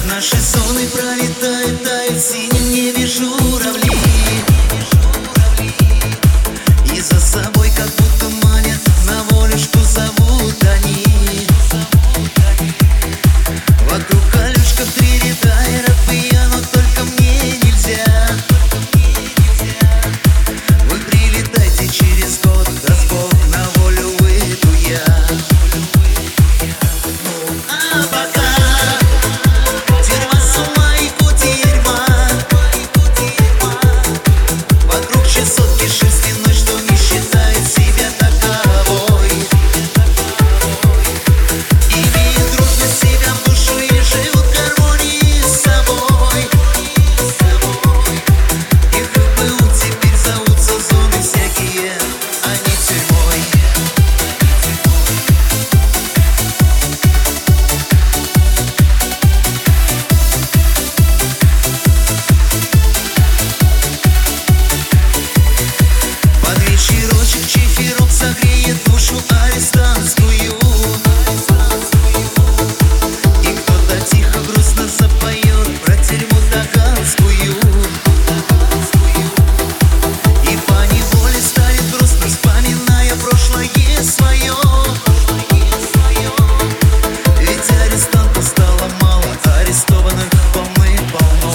Наши зоны пролетают, тают в синем небе журавли, и за собой как будто манят, на волюшку зовут они. Вокруг колючка в 3 ряда, и рапия, но только мне нельзя. Вы прилетайте через год, да сбог на волю выйду я. А пока чефирок согреет душу арестантскую, и кто-то тихо грустно запоет про тюрьму таганскую. И поневоле станет грустно, вспоминая прошлое свое. Ведь арестантов стало мало, арестованных полным-полно.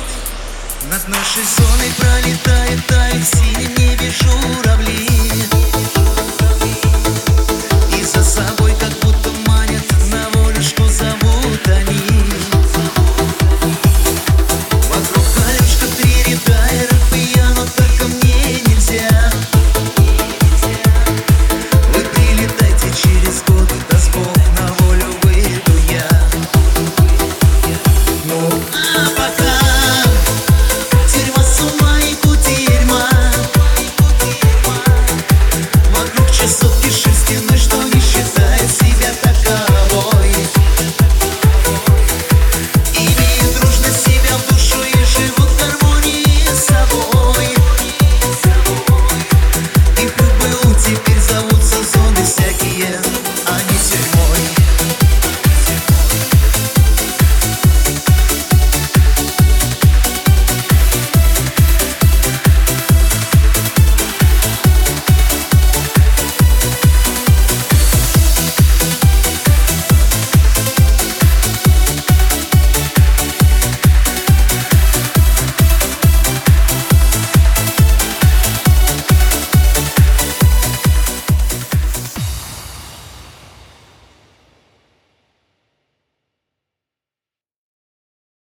Над нашей зоной пролетает, тают в синем небе журавли.